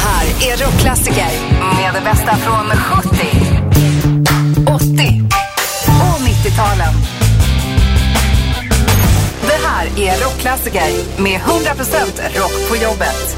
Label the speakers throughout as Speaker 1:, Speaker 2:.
Speaker 1: här är rockklassiker med det bästa från 70, 80 och 90-talen. Det här är rockklassiker med 100% rock på jobbet.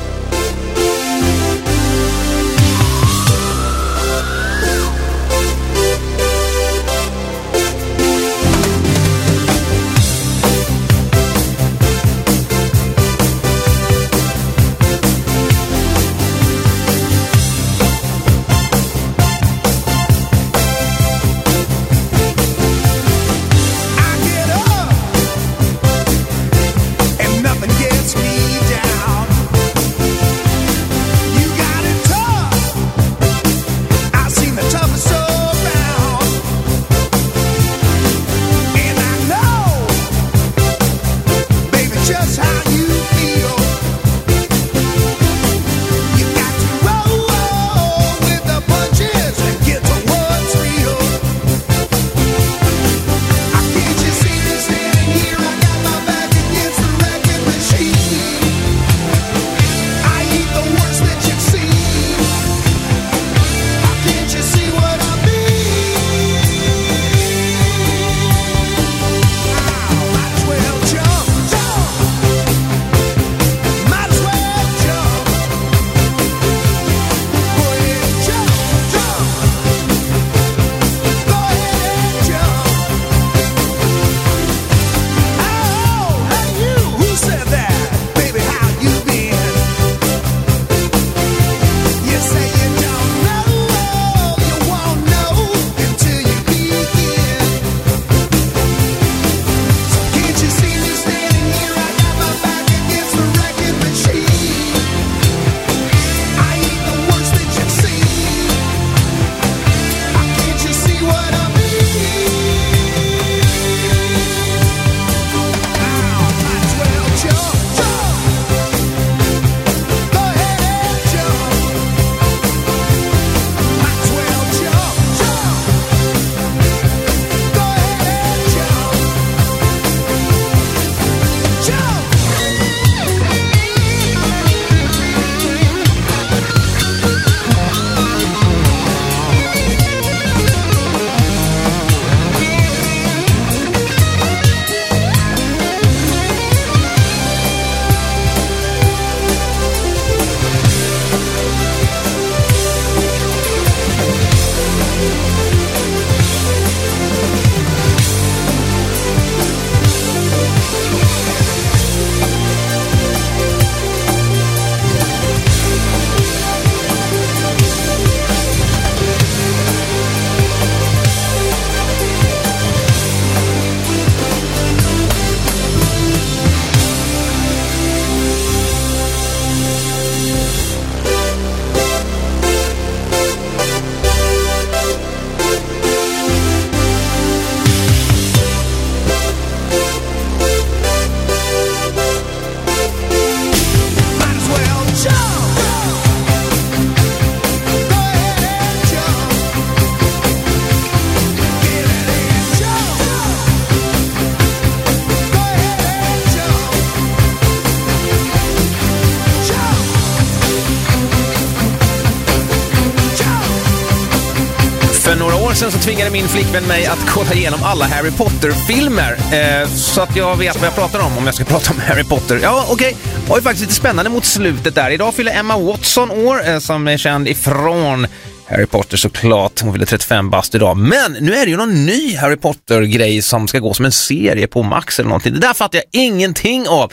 Speaker 2: För några år sedan så tvingade min flickvän mig att kolla igenom alla Harry Potter-filmer. Så att jag vet vad jag pratar om jag ska prata om Harry Potter. Ja, okej. Det var ju faktiskt lite spännande mot slutet där. Idag fyller Emma Watson år, som är känd ifrån Harry Potter såklart. Hon fyller 35 bast idag. Men nu är det ju någon ny Harry Potter-grej som ska gå som en serie på Max eller någonting. Det där fattar jag ingenting av.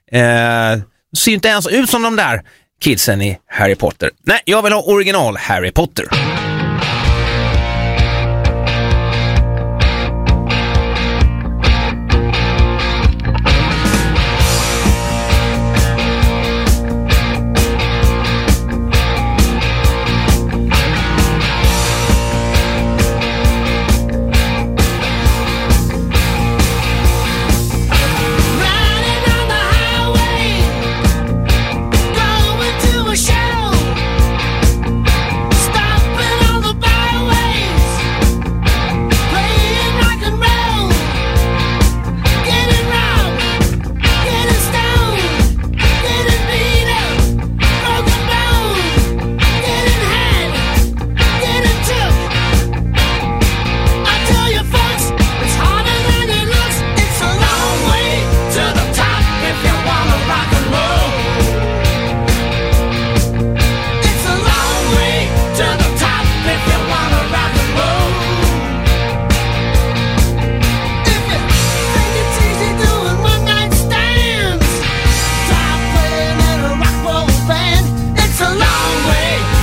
Speaker 2: Ser ju inte ens ut som de där kidsen i Harry Potter. Nej, jag vill ha original Harry Potter.
Speaker 3: Stop it!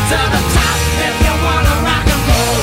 Speaker 3: to the top if you wanna rock and roll.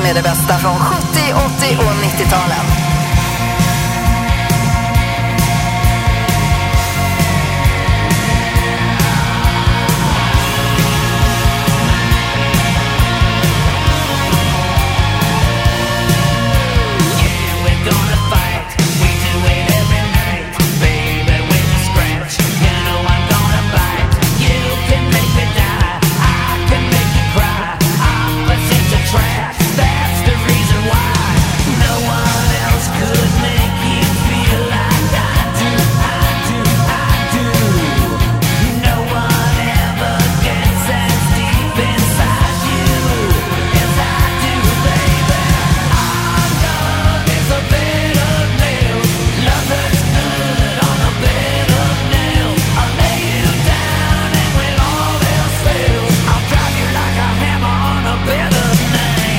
Speaker 1: med det bästa från 70, 80 och 90-talen.
Speaker 3: That's the reason why no one else could make you feel like I do, I do, I do. No one ever gets as deep inside you as I do, baby. Our love is a bed of nails. Love hurts good on a bed of nails. I'll lay you down and when all else fails, I'll drive you like a hammer on a bed of nails.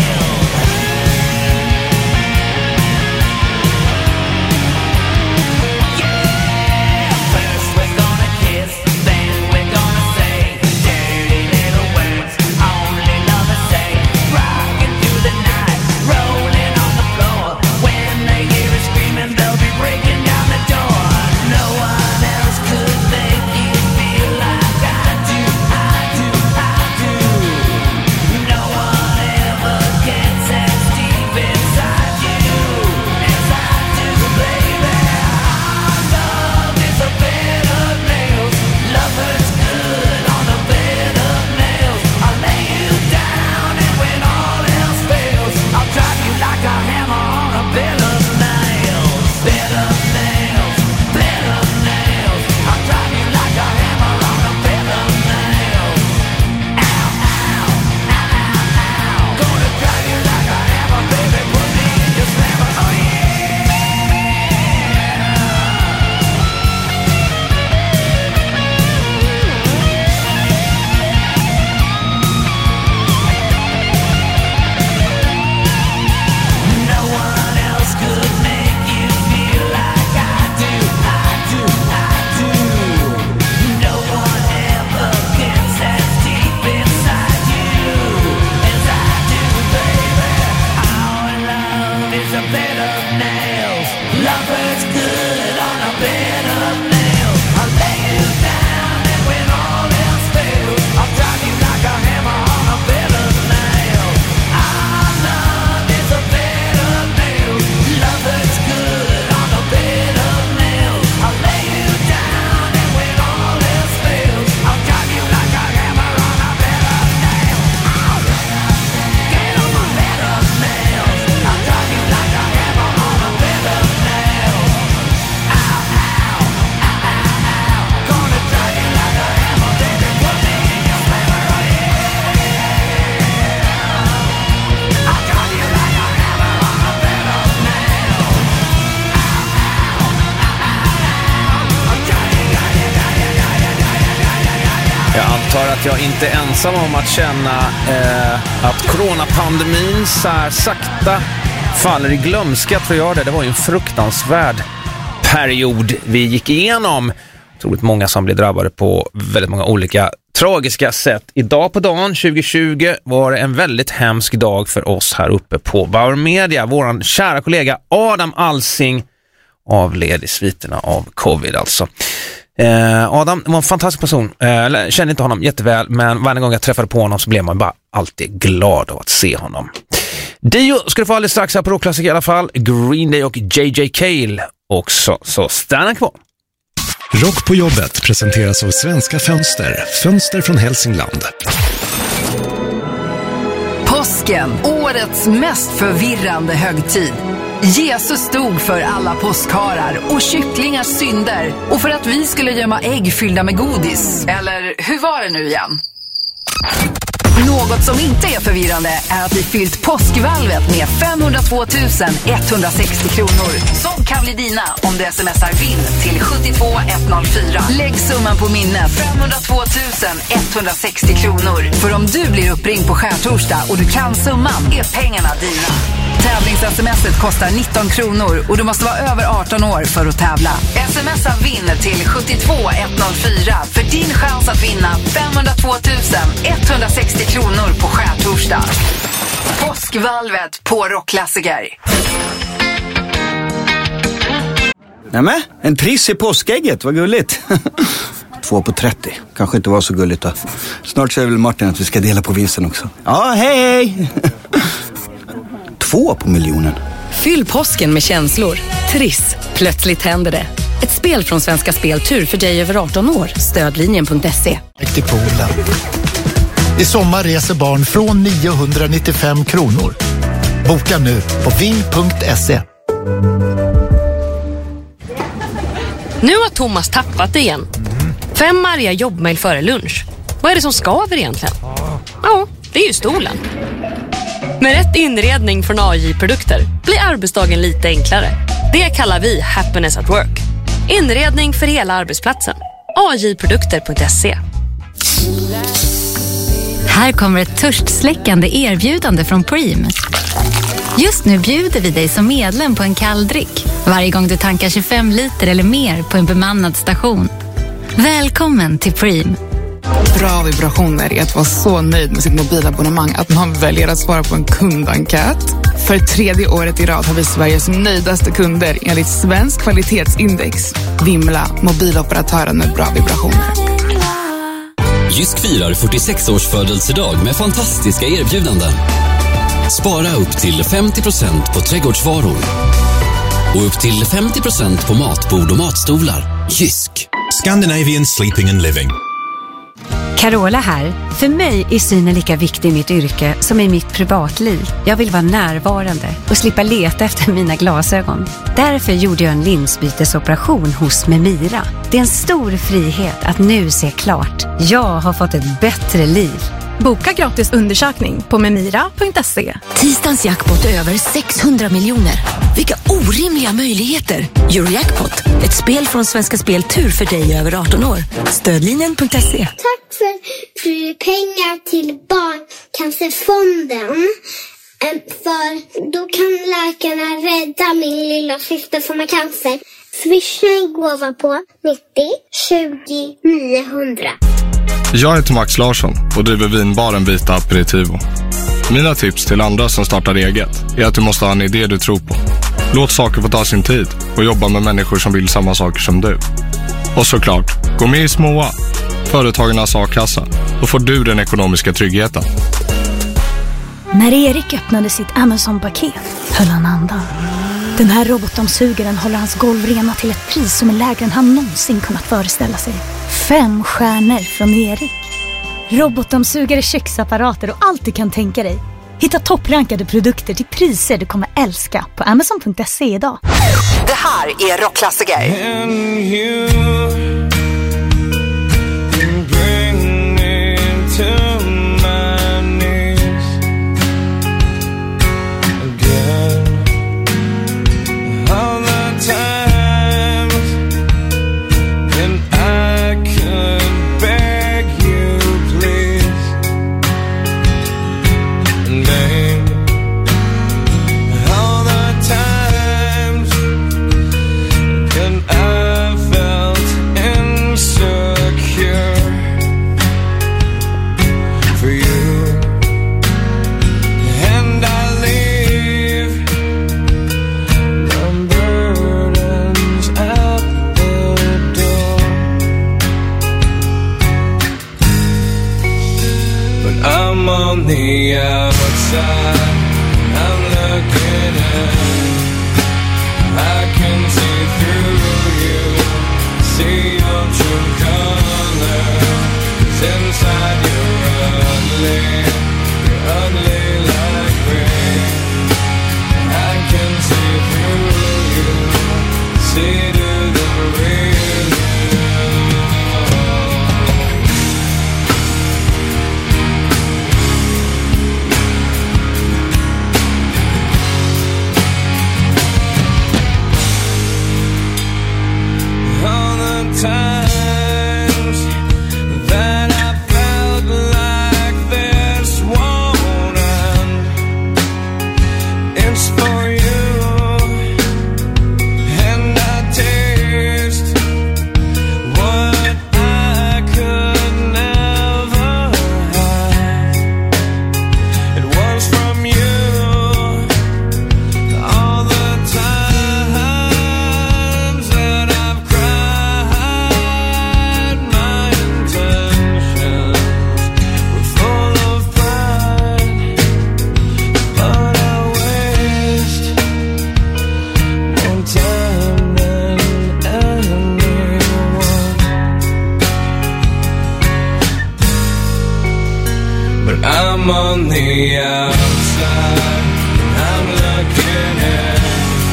Speaker 3: First we're gonna kiss, then we're gonna say dirty little words only lovers say. Rocking through the night, rolling on the floor. When they hear us screaming, they'll be breaking down the door. No one else could make you feel like I do, I do, I do. No one ever gets as deep inside you as I do, baby. Our love is a bed of nails. Love hurts good on a bed of nails. I'll lay you down and when all else fails, I'll drive you like a hammer on a bed of nails. Bed of nails, bed of nails. I'll drive you like a hammer on a bed of nails. Ow, ow, ow, ow, ow. Gonna drive you like a hammer, baby. Put me in your slammer, oh yeah. No one else could make you feel like I do, I do, I do. No one ever gets as deep inside you as I do, baby. Our love is a bed of nails. Love hurts good on a bed of nails. I'll lay you down and when all else fails, I'll drive you like a hammer on a bed of nails. Our love is a bed of nails. Love hurts good on a bed of nails. I'll lay you down and when all else fails, I'll drive you like a hammer on a bed of nails. Get on my bed of nails. I'll drive you like a hammer on a bed of nails. Ow, ow, ow, ow, ow. Gonna drive you like a hammer, baby. Put me in your slammer, oh yeah. I'll drive you like a hammer on a bed of nails. Ow, ow, ow, ow, ow. I'll drive you,
Speaker 2: Jag antar att jag inte är ensam om att känna att coronapandemin så här sakta faller i glömska, tror jag det. Det var ju en fruktansvärd period vi gick igenom. Jag tror att många som blev drabbade på väldigt många olika tragiska sätt. Idag på dagen 2020 var det en väldigt hemsk dag för oss här uppe på Bauer Media. Våran kära kollega Adam Alsing avled i sviterna av covid alltså. Adam var en fantastisk person. Kände inte honom jätteväl, men varje gång jag träffade på honom så blev man bara alltid glad av att se honom. Dio ska du få alldeles strax här på Rockklassiker i alla fall. Green Day och JJ Cale också, så stanna kvar.
Speaker 4: Rock på jobbet presenteras av Svenska Fönster. Fönster från Hälsingland.
Speaker 1: Påsken, årets mest förvirrande högtid. Jesus stod för alla påskharar och kycklingars synder, och för att vi skulle gömma ägg fyllda med godis. Eller hur var det nu igen? Något som inte är förvirrande är att vi fyllt påskvalvet med 502 160 kronor. Som kan bli dina om du smsar vinn till 72104. Lägg summan på minnet, 502 160 kronor. För om du blir uppringd på skärtorsdag och du kan summan, är pengarna dina. Gratis-smset kostar 19 kronor och du måste vara över 18 år för att tävla. Smsa vinn till 72104 för din chans att vinna 502 160 kronor på skärtorsdag. Påskvalvet på Rockklassiker.
Speaker 5: Nämen, en triss i påskägget, vad gulligt. 2 på 30, kanske inte var så gulligt då. Snart säger väl Martin att vi ska dela på vinsten också. Ja, hej! 2 på miljonen.
Speaker 6: Fyll påsken med känslor. Triss, plötsligt händer det. Ett spel från Svenska Speltur för dig över 18 år. Stödlinjen.se.
Speaker 7: Till poolen. I sommar reser barn från 995 kronor. Boka nu på ving.se.
Speaker 8: Nu har Thomas tappat igen. 5 arga jobbmail före lunch. Vad är det som skaver egentligen? Ja, det är ju stolen. Med rätt inredning från AJ-produkter blir arbetsdagen lite enklare. Det kallar vi happiness at work. Inredning för hela arbetsplatsen. AJ-produkter.se.
Speaker 9: Här kommer ett törstsläckande erbjudande från Preem. Just nu bjuder vi dig som medlem på en kalldrick varje gång du tankar 25 liter eller mer på en bemannad station. Välkommen till Preem.
Speaker 10: Bra vibrationer är att vara så nöjd med sitt mobilabonnemang att man väljer att svara på en kundenkät. För 3:e året i rad har vi Sveriges nöjdaste kunder enligt Svensk kvalitetsindex. Vimla, mobiloperatören med bra vibrationer.
Speaker 11: Jysk firar 46 års födelsedag med fantastiska erbjudanden. Spara upp till 50% på trädgårdsvaror. Och upp till 50% på matbord och matstolar. Jysk.
Speaker 12: Scandinavian Sleeping and Living.
Speaker 13: Carola här. För mig är synen lika viktig i mitt yrke som i mitt privatliv. Jag vill vara närvarande och slippa leta efter mina glasögon. Därför gjorde jag en linsbytesoperation hos Memira. Det är en stor frihet att nu se klart. Jag har fått ett bättre liv.
Speaker 14: Boka gratis undersökning på memira.se.
Speaker 15: Tisdagens jackpot är över 600 miljoner. Vilka orimliga möjligheter. Eurojackpot, ett spel från Svenska Speltur för dig över 18 år. Stödlinjen.se.
Speaker 16: Tack för pengar till Barncancerfonden. För då kan läkarna rädda min lilla syster som har cancer. Swisha en gåva på 90 20 900.
Speaker 17: Jag heter Max Larsson och driver vinbaren Vita Aperitivo. Mina tips till andra som startar eget är att du måste ha en idé du tror på. Låt saker få ta sin tid och jobba med människor som vill samma saker som du. Och såklart, gå med i Småa, företagarnas A-kassa. Då får du den ekonomiska tryggheten.
Speaker 18: När Erik öppnade sitt Amazon-paket höll han andan. Den här robotdammsugaren håller hans golv rena till ett pris som är lägre än han någonsin kunnat föreställa sig. 5 stjärnor från Erik. Robotdammsugare, köksapparater och allt du kan tänka dig. Hitta topprankade produkter till priser du kommer älska på Amazon.se idag.
Speaker 1: Det här är Rockklassiker.
Speaker 3: On the outside, I'm looking in. I can see through you, see your true colors. Inside you're ugly like rain. I can see through you, see to the real. on the outside. I'm looking in.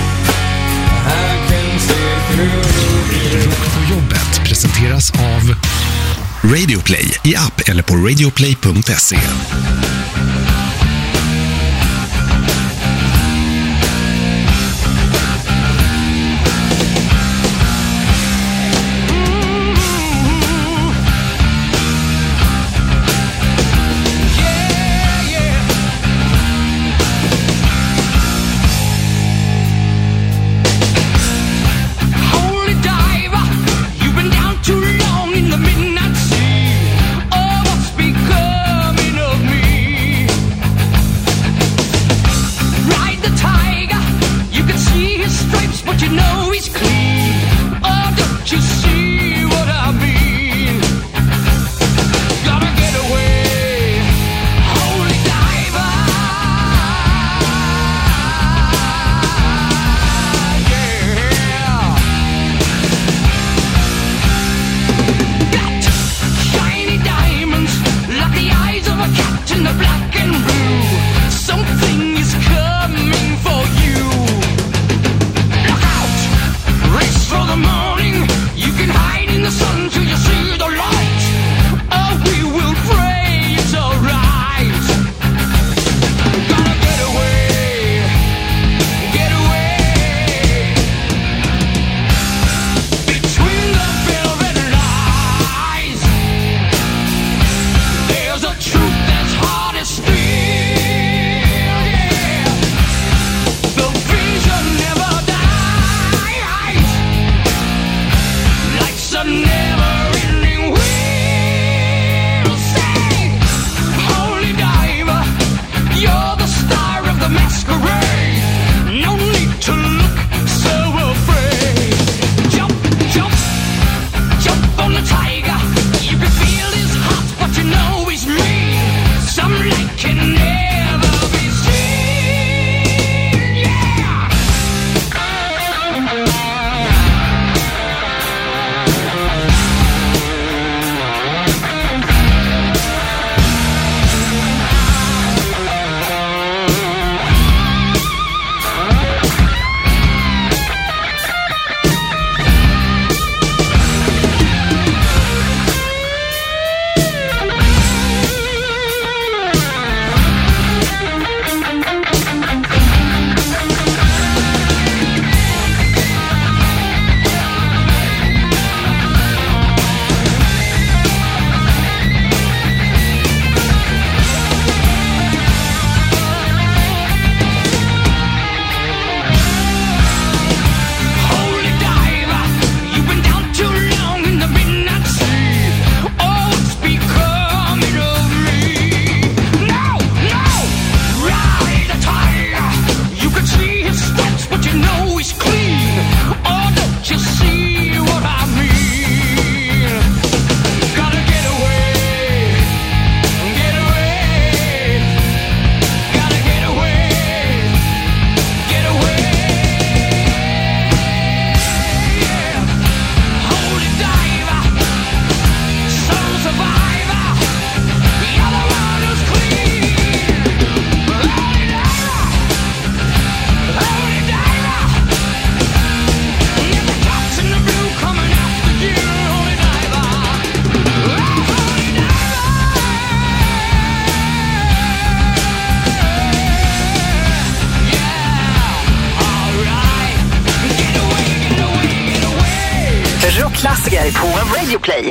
Speaker 3: I can see through.
Speaker 4: Rock på jobbet presenteras av Radioplay i app eller på radioplay.se.
Speaker 1: Rockklassiker på Radioplay.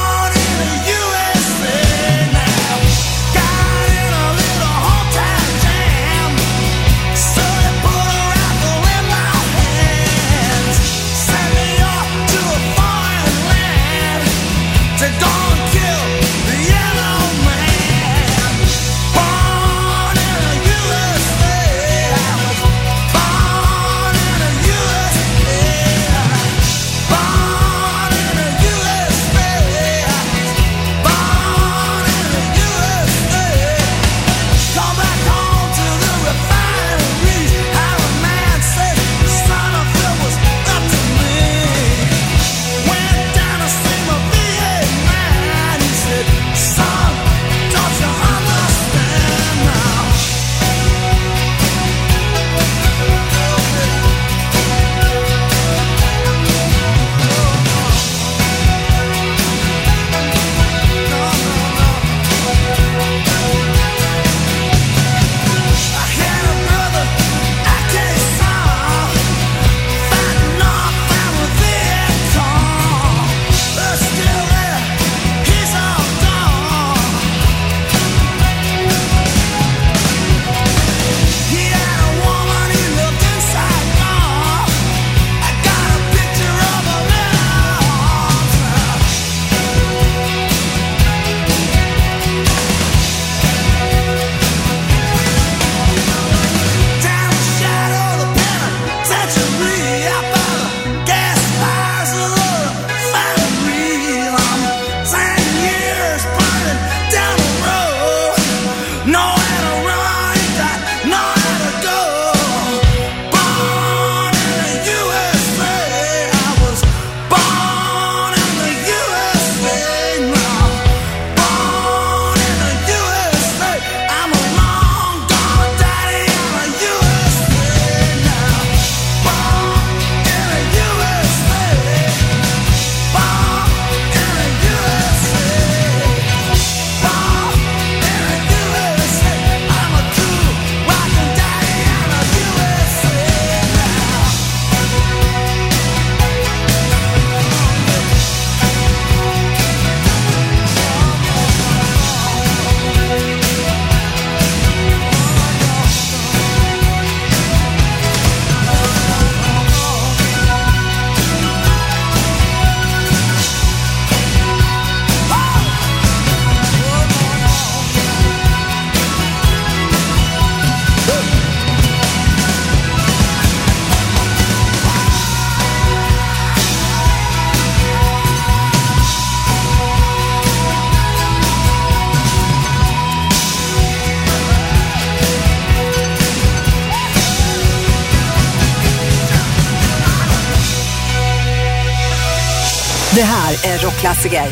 Speaker 1: Det här är Rockklassiker.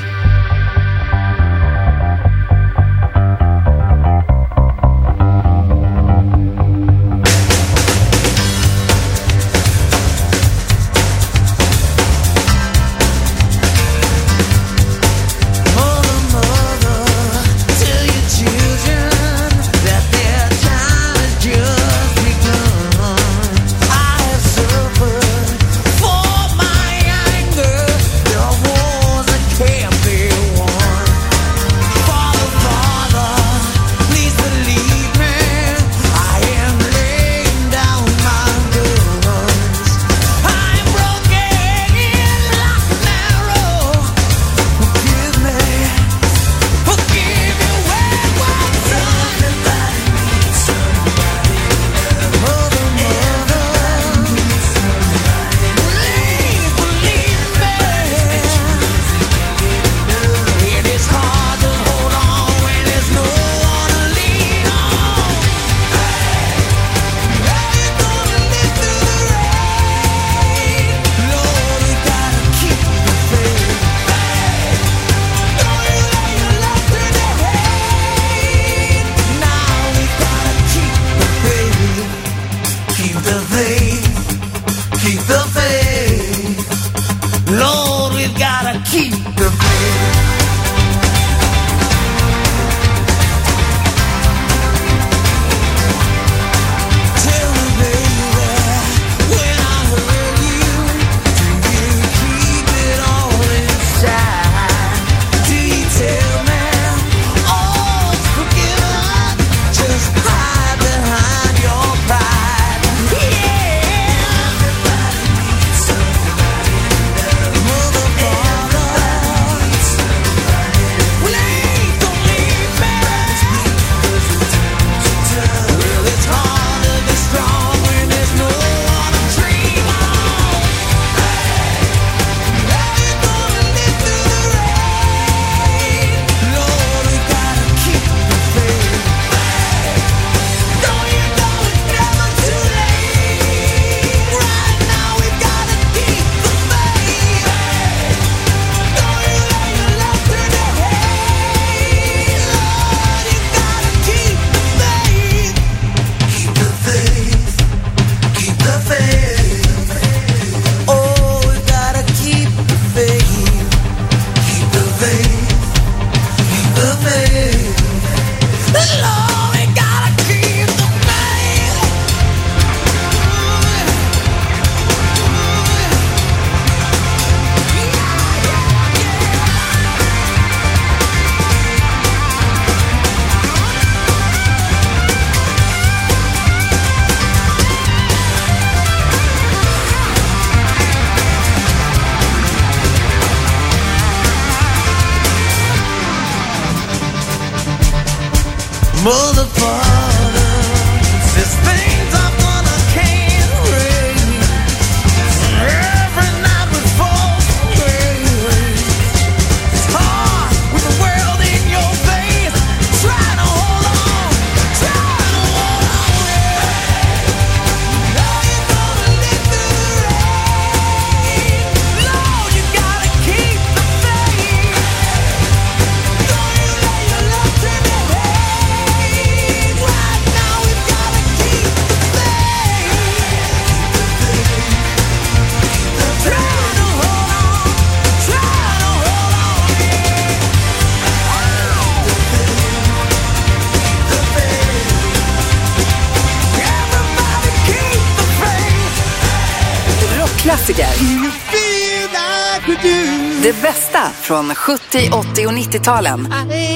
Speaker 1: Det bästa från 70, 80 och 90-talen.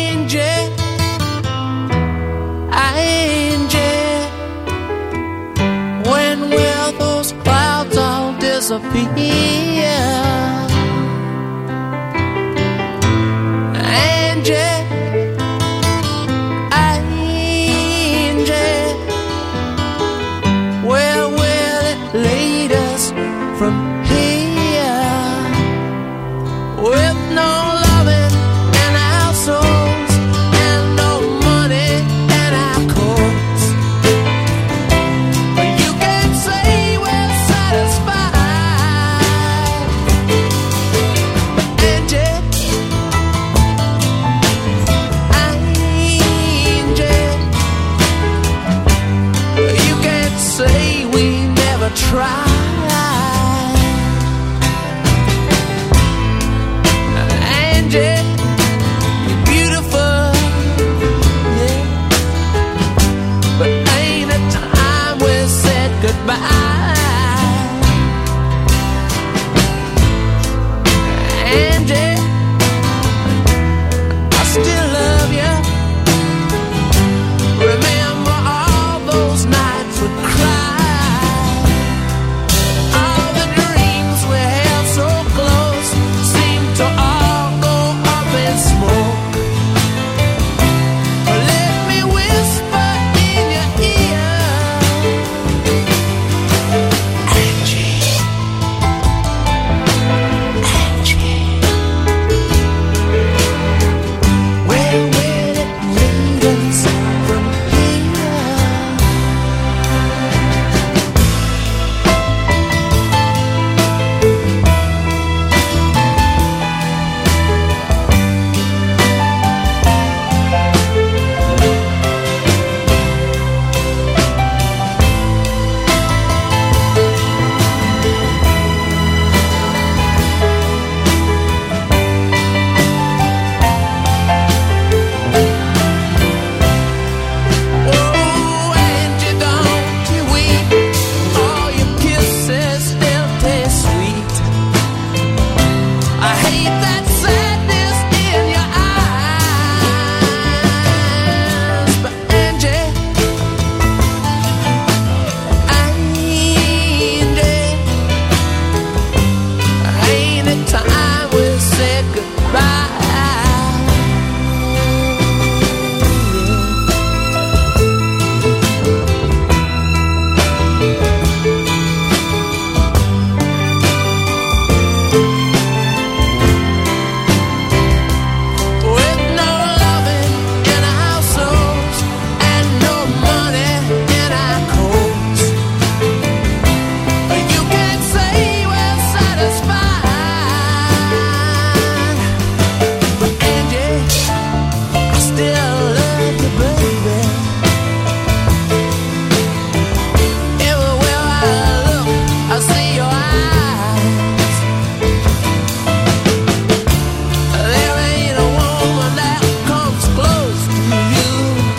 Speaker 3: When will those clouds all disappear? Angie, Angie, where will it lead us from here? With no loving in our souls and no money in our coats, you can say we're satisfied. Angie, you're beautiful, yeah. But ain't it time we said goodbye? Angie, I still love you. Remember all those nights we cried. All the dreams we held so close seem to all go up in smoke. Let me whisper in your ear, Angie, Angie, where will it lead us from here? Oh, Angie, don't you weep. All your kisses still taste sweet. I hate that sadness in your eyes. But Angie, ain't it time we said goodbye? With no loving in our souls and no money in our coats, you can't say we're satisfied. But Angie, I still love you, baby. Everywhere I look, I see your eyes. There ain't a woman that comes close to you.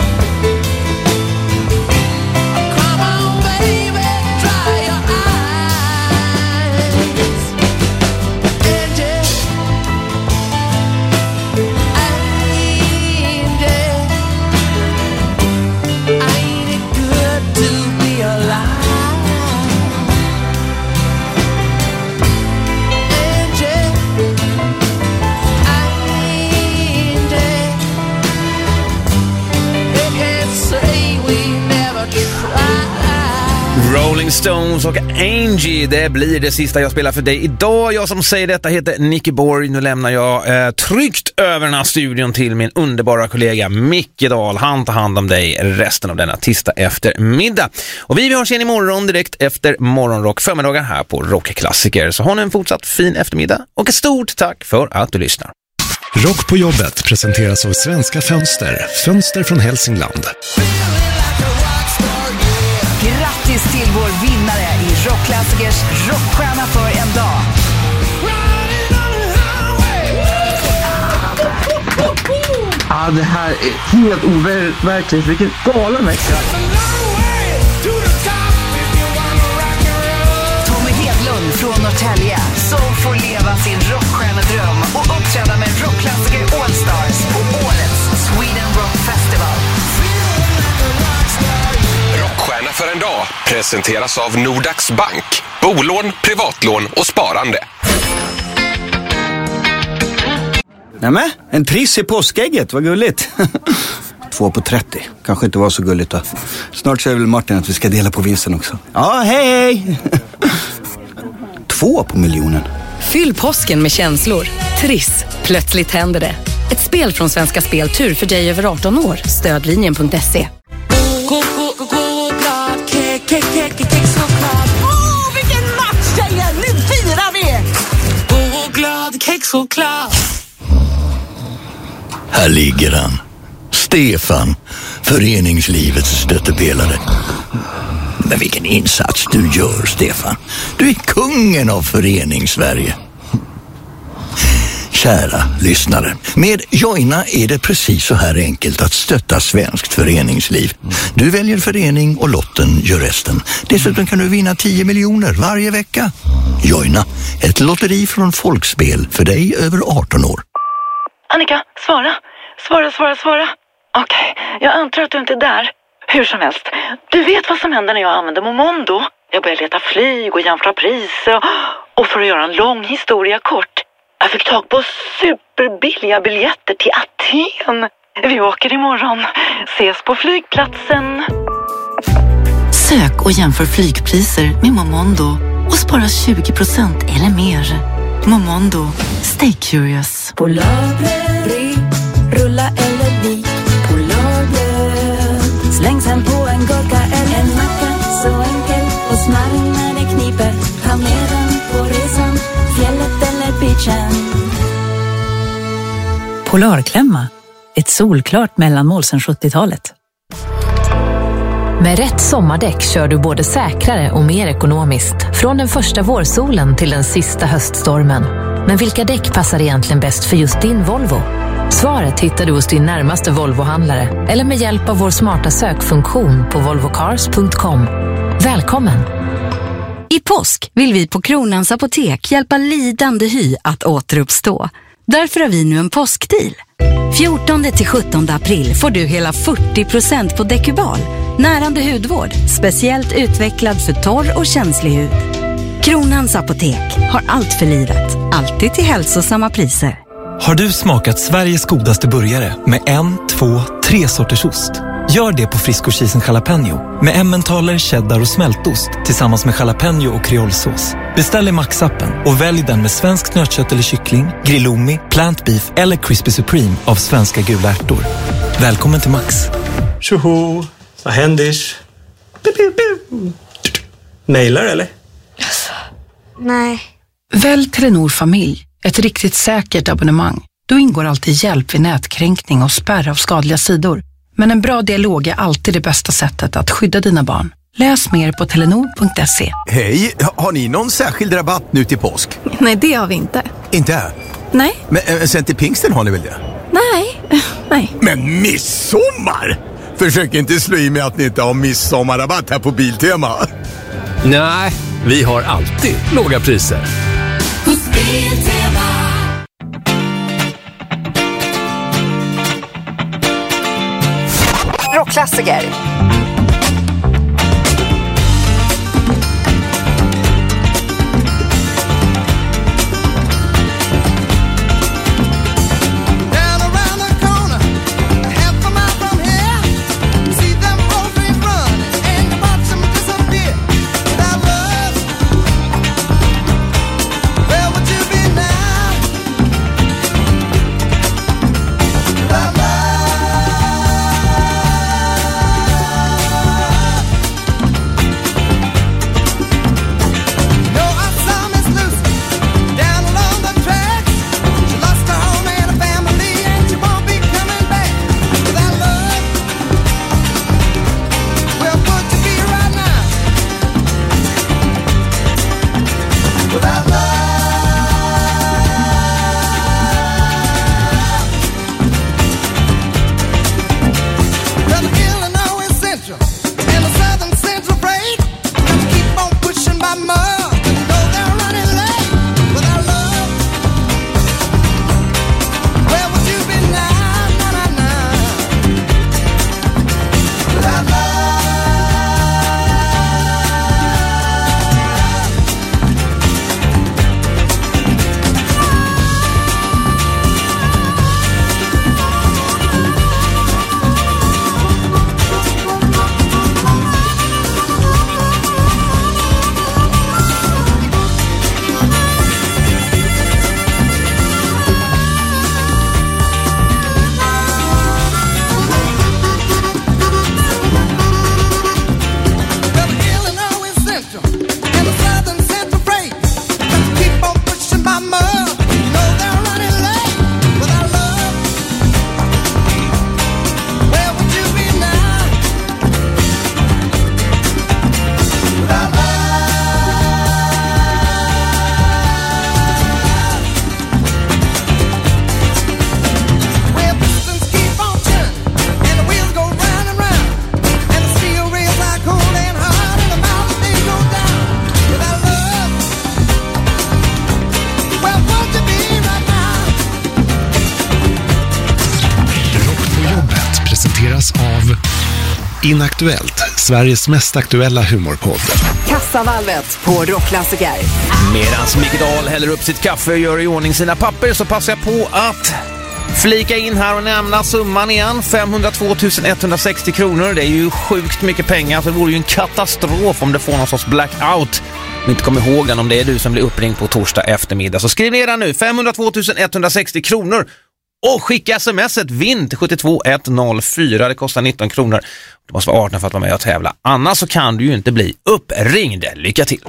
Speaker 3: Come on, baby, dry your eyes. Angie, ain't it good to be alive? You can't say we never tried.
Speaker 2: Rolling Stones och Angie, det blir det sista jag spelar för dig idag. Jag som säger detta heter Nicky Borg. Nu lämnar jag tryggt över den här studion till min underbara kollega Micke Dahl. Han tar hand om dig resten av denna tisdag eftermiddag. Och vi hörs igen imorgon direkt efter Morgonrock förmiddagar här på Rockklassiker. Så ha nu en fortsatt fin eftermiddag och ett stort tack för att du lyssnar.
Speaker 4: Rock på jobbet presenteras av Svenska Fönster. Fönster från Hälsingland.
Speaker 1: Grattis till vår vinnare i Rockklassikers rockstjärna för en dag.
Speaker 19: Ja, det här är helt overkligt. Vilken galen vecka.
Speaker 1: Tommy Hedlund från Norrtälje som får leva sin rockstjärnedröm och uppträda med Rockklassiker All Stars på årets Sweden Rock Festival.
Speaker 20: Rockstjärna för en dag presenteras av Nordax Bank. Bolån, privatlån och sparande.
Speaker 5: Nämen, en triss i påskägget, vad gulligt. 2 på 30, kanske inte var så gulligt då. Snart säger väl Martin att vi ska dela på vinsten också. Ja, hej! 2 på miljonen.
Speaker 6: Fyll påsken med känslor. Triss. Plötsligt händer det. Ett spel från Svenska Spel Tur för dig över 18 år. Stödlinjen.se.
Speaker 3: Vilken match, tjejer! Nu firar vi! Glad kexchoklad.
Speaker 21: Här ligger han. Stefan, föreningslivets stöttepelare. Men vilken insats du gör, Stefan. Du är kungen av föreningssverige. Kära lyssnare, med Joina är det precis så här enkelt att stötta svenskt föreningsliv. Du väljer förening och lotten gör resten. Dessutom kan du vinna 10 miljoner varje vecka. Joina, ett lotteri från Folkspel för dig över 18 år.
Speaker 7: Annika, svara. Okej, jag antar att du inte är där. Hur som helst, du vet vad som händer när jag använder Momondo. Jag börjar leta flyg och jämföra priser och för att göra en lång historia kort. Jag fick tag på superbilliga biljetter till Aten. Vi åker imorgon. Ses på flygplatsen.
Speaker 15: Sök och jämför flygpriser med Momondo och spara 20% eller mer. Momondo. Stay curious.
Speaker 3: Polarbröd, rulla eller vik. Polarbröd, slängs hem på en gurka eller en macka. Så enkel och smarrig när det kniper. Ta med den på resan, fjället eller beachen.
Speaker 8: Polarklämma. Ett solklart mellanmål sedan 70-talet.
Speaker 22: Med rätt sommardäck kör du både säkrare och mer ekonomiskt. Från den första vårsolen till den sista höststormen. Men vilka däck passar egentligen bäst för just din Volvo? Svaret hittar du hos din närmaste Volvo-handlare eller med hjälp av vår smarta sökfunktion på volvocars.com. Välkommen!
Speaker 23: I påsk vill vi på Kronans Apotek hjälpa lidande hy att återuppstå. Därför har vi nu en påskdeal. 14-17 april får du hela 40% på Decubal. Närande hudvård, speciellt utvecklad för torr och känslig hud. Kronans Apotek har allt för livet, alltid till hälsosamma priser.
Speaker 24: Har du smakat Sveriges godaste burgare med 1, 2, 3 sorters ost? Gör det på Frisco Cheese & Jalapeno med emmentaler, cheddar och smältost tillsammans med jalapeno och kreolsås. Beställ i Max-appen och välj den med svensk nötkött eller kyckling, grillomi, plant beef eller crispy supreme av svenska gula ärtor. Välkommen till Max.
Speaker 25: Tjoho, vad händer? Mailar eller?
Speaker 26: Nej.
Speaker 27: Välj Telenor Familj, ett riktigt säkert abonnemang. Då ingår alltid hjälp vid nätkränkning och spärr av skadliga sidor. Men en bra dialog är alltid det bästa sättet att skydda dina barn. Läs mer på telenor.se.
Speaker 28: Hej, har ni någon särskild rabatt nu till påsk?
Speaker 14: Nej, det har vi inte.
Speaker 28: Inte?
Speaker 14: Nej.
Speaker 28: Men sen till Pingsten har ni väl det?
Speaker 14: Nej.
Speaker 28: Men midsommar! Försök inte slå i mig att ni inte har midsommarrabatt här på Biltema.
Speaker 29: Nej, vi har alltid låga priser.
Speaker 1: Rockklassiker.
Speaker 4: Inaktuellt, Sveriges mest aktuella humorpodd.
Speaker 1: Kassavalvet på Rockklassiker.
Speaker 2: Medans Micke Dahl häller upp sitt kaffe och gör i ordning sina papper så passar jag på att flika in här och nämna summan igen. 502 160 kronor. Det är ju sjukt mycket pengar, så det vore ju en katastrof om det får någon sorts blackout. Om inte kommer ihåg den, om det är du som blir uppringd på torsdag eftermiddag. Så skriv ner den nu, 502 160 kronor. Och skicka sms:et vinn till 72104. Det kostar 19 kronor. Du måste vara 18 för att vara med och tävla. Annars så kan du ju inte bli uppringd. Lycka till!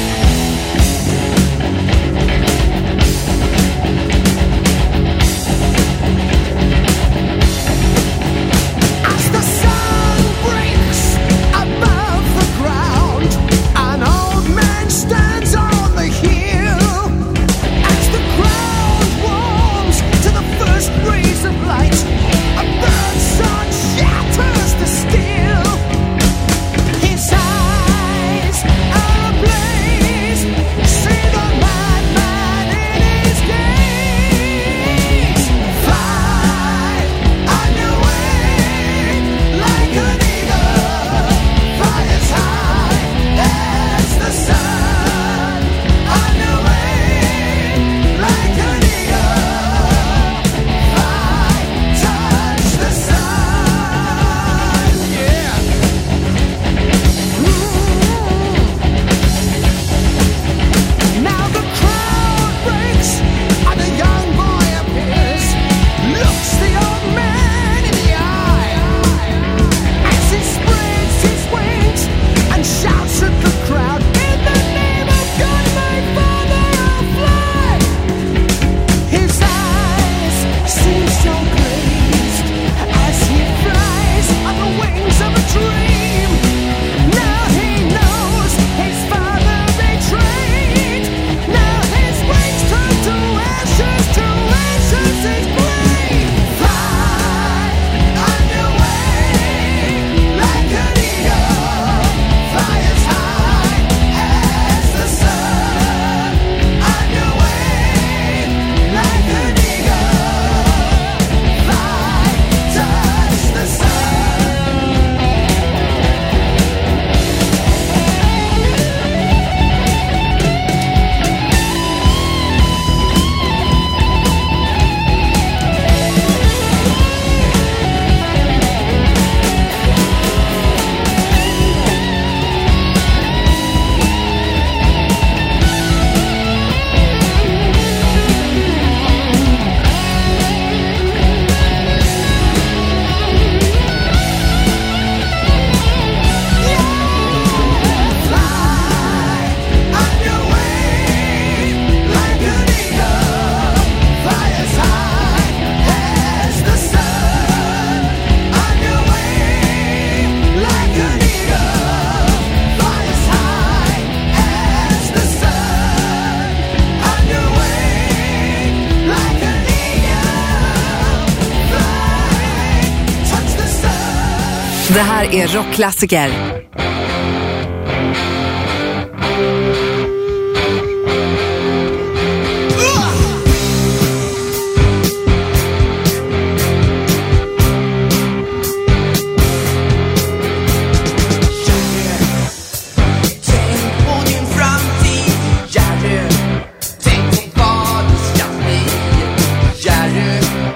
Speaker 1: Det här är Rockklassiker.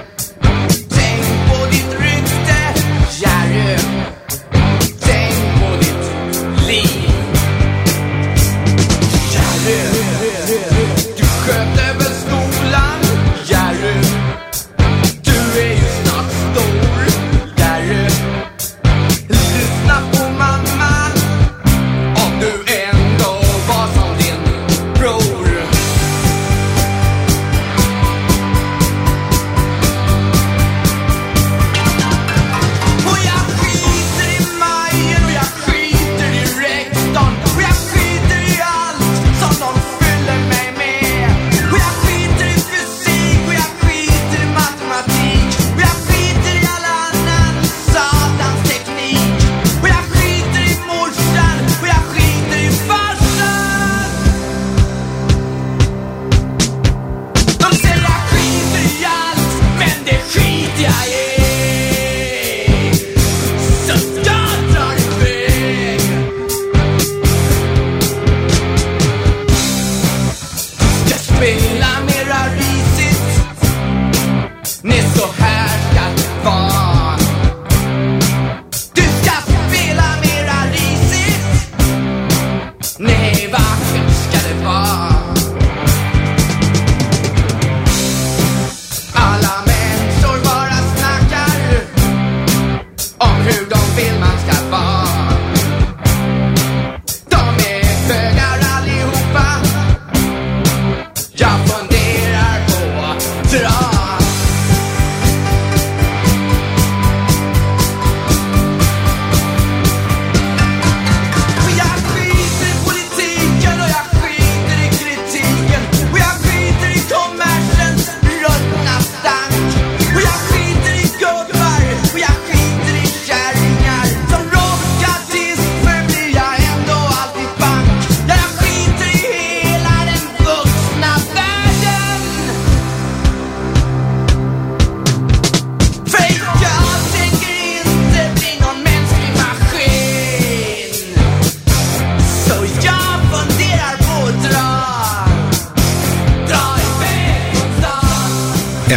Speaker 3: Tänk på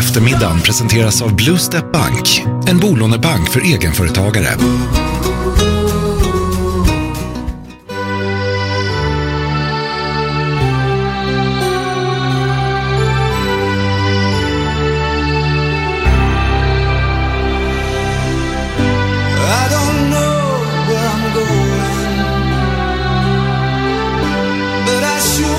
Speaker 4: eftermiddagen presenteras av Blue Step Bank, en bolånebank för egenföretagare.